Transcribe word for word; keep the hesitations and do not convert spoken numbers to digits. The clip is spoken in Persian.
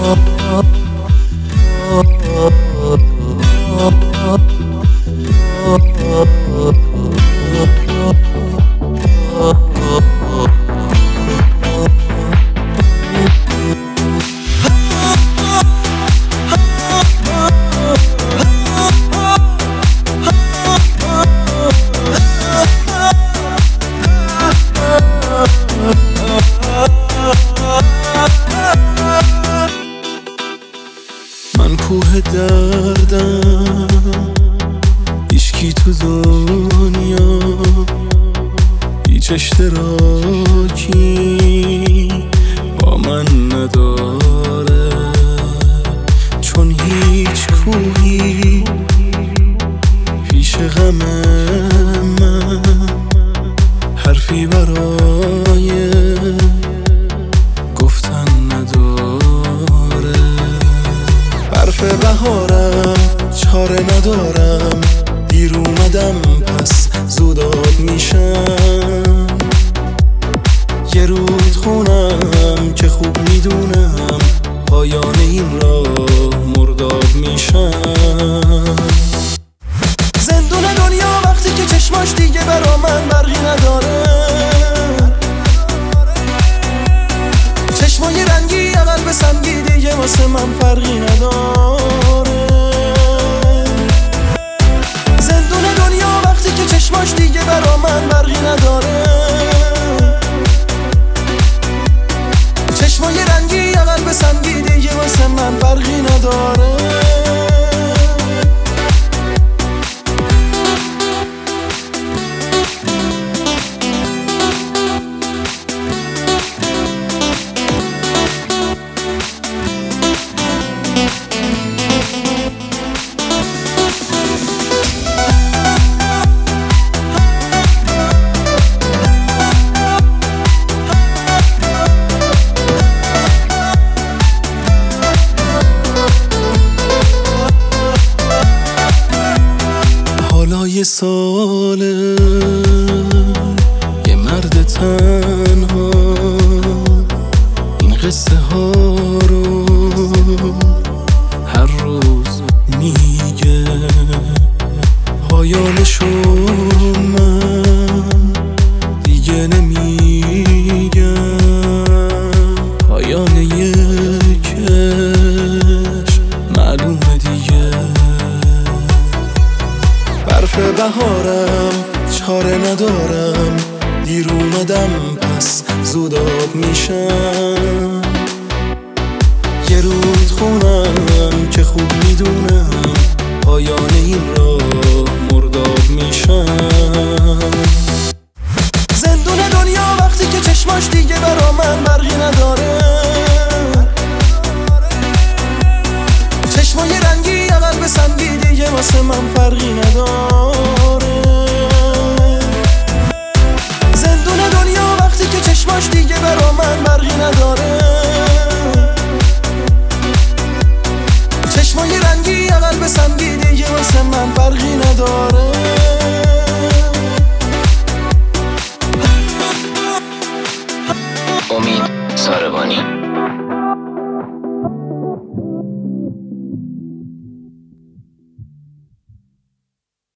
من کوه دردم، هیچکی تو دنیا هیچ اشتراکی با من نداره، چون هیچ کوهی پیش غم من حرفی برای گفتن نداره. حرف بهارم چاره ندارم، دیر اومدم پس زوداد میشم. یه رود خونم که خوب میدونم پایان این راه مرداب میشم. زندون دنیا وقتی که چشماش دیگه برا من برقی نداره، چشمای رنگی قلب سنگی دیگه واسه من فرقی نداره. زندون دنیا وقتی که چشماش دیگه برا من برقی نداره، چشمای رنگی قلب سنگی دیگه واسه من فرقی نداره. یه ساله یه مرد تنها این قصه ها رو هر روز میگه. پایانشو من دیگه نمیگم، پایان یکش معلومه دیگه. برف بهارم چاره ندارم، دیر اومدم پس زوداد میشم. یه رود خونم که خوب میدونم پایان این راه مرداب میشم. زندون دنیا وقتی که چشماش دیگه برا من برقی نداره، چشمای رنگی قلب سنگی دیگه واسه من فرقی نداره.